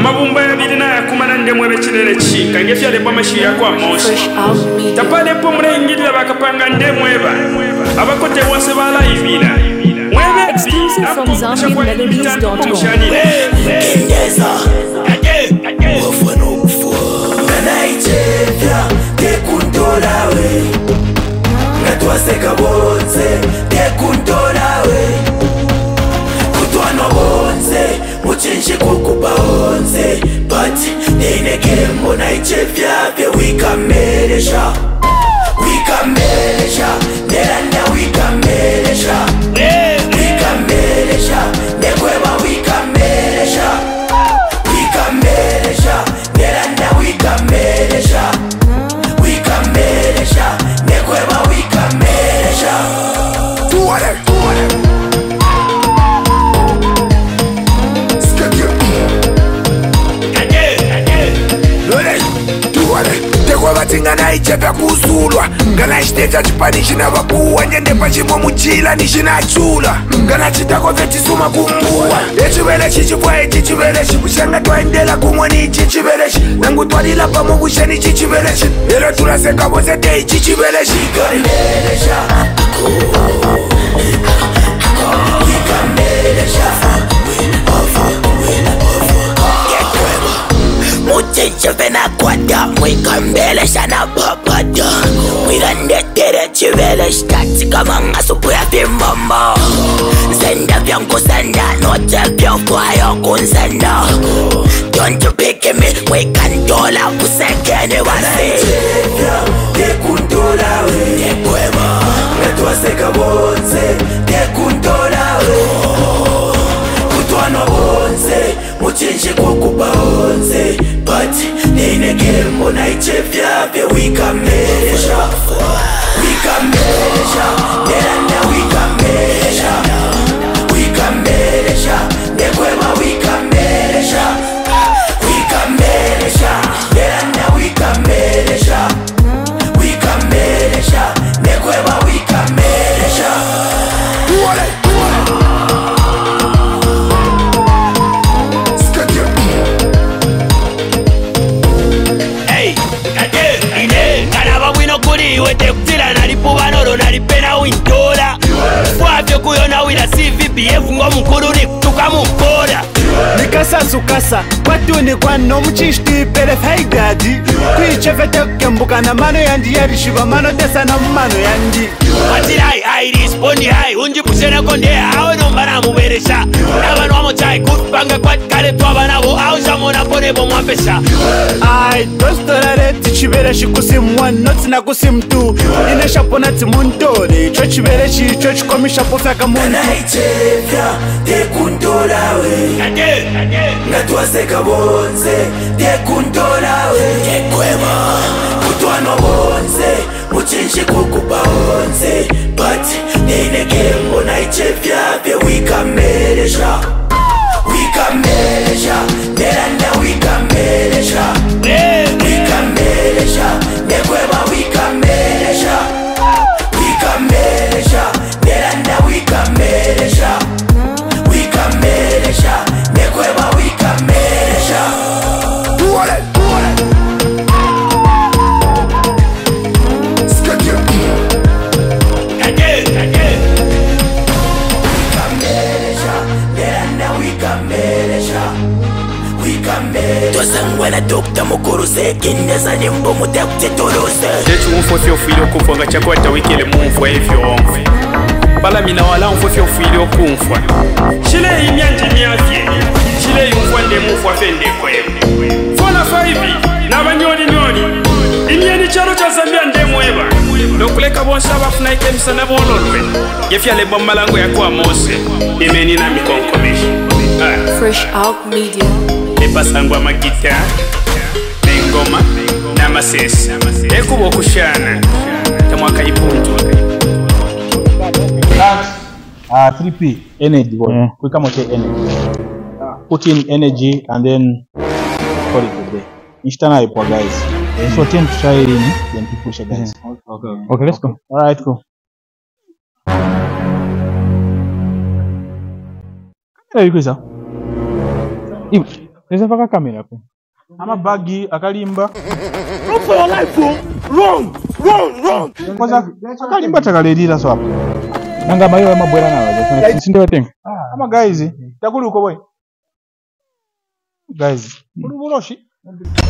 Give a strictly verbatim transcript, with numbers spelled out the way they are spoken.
amabumba yabirina yakumana ndemwe bekirere ki kange fyale bamashi yakwa Mose tapale pomre ingirira bakapanga ndemweba abakote wose bala ibira mwebe exclusive from Zambian Melodies dot com. Kendeza ade ade wafano kufu nanaitevya tekundolawe natwaseka bonze tekundolawe kutwano bonze muchinji kukuba bonze but ninekemo naitevya vya wikamelesha wikamelesha neranda wikamelesha wikamelesha nekweba wikamelesha wikamelesha neranda wikamelesha wikamelesha nekweba wikamelesha tuwale tuwale Ngana ichepya kusulwa ngana chiteta chipanishi na vakuwa nyende pachimwe muchila nishinachula ngana chitako vechisuma kumbuwa echivele chichipwa echi chivele chipushanga twaendela kumwe ni ichi chivele chi nangu twalila pamwe kusheni ichi chivele chi lelo tulaseka vose te ichi chivele chi wikamelesha wikamelesha muchinche vena kwada mwikambelesha na babada mwigandetere chivele shtati kama ngasupu ya vimama senda vyangu senda note vyofwayo kunsenda don't you pick me mwikandola kusekene wasi tekundola we tekwema ngatwaseka bonze tekundola we kutwano bonze muchinje kukuba bonze but ninekemo naichevya vya wikamelesha wikamelesha neranda wikamelesha wikamelesha nekwema wikamelesha wikamelesha neranda wikamelesha wikamelesha nekwema wikamelesha wete kutila nalipuba nolo nalipena wintola fwavyo kuyona wila C V B F ngo mukuru ni kutuka mukora nikasa sukasa kwatuni kwano muchishti pele faigadi kwichefete kembuka na mano yandi yarishiba mano tesa na mano yandi Atirai I respondi hai unji pushene konde awe nombana muberesha nabanu wamo chai kutupanga kwa kare tuwa nabo au shamona pone bomu pesha ai dostorare tichibere shikusimu not na kusimtu inesha pona timuntole cho chibere chi cho chikomisha pofaka muntu naichevya tekundola we ade ade ngatwaseka bonze tekundola we tekwema kutwano bonze muchinje kukuba bonze but ninekemo naichevya vya wikamelesha wikamelesha neranda wikamelesha wikamelesha nekweba wikamelesha wikamelesha neranda wikamelesha wikamelesha nekweba wikamelesha tuwale tuwale twasangwana dokta mukuru sekindeza nimbo mutekutituluse chechumfo fyofile okufwa nga chakwata wikile mumfwa evyomfe palamina wala mfo fyofile okumfwa chile imyanji myafye chile yumfwa ndemufwa fendekwebe fona faivi n'abanyoni nyoni imyeni chalo cha Zambia ndemweba nokuleka bonse abafuna ikemisa nabololwe gefyale bamalango yakwa Mose imeni na mikonkomeshi Fresh Out Media. Epasangwa magita n'engoma n'amasesi ekuba okushana tamwaka ipuntu uh, three P energy boy. Yeah. We come with energy. Put in energy and then call it a day. Each time I pour guys. Yeah. So ten to try it in, then to push it guys. Okay. Okay. Okay, let's go. All right, cool. Hey, you guys are. Eza paka kamera pe. Amabagi akalimba. Run for your life, bro. Run, run, run. Kwanza akalimba takalelira so hapo. Nanga mayo mabwera nawo. Sinde watenga. Ama guys, takuli uko boy. Guys, muri buroshi.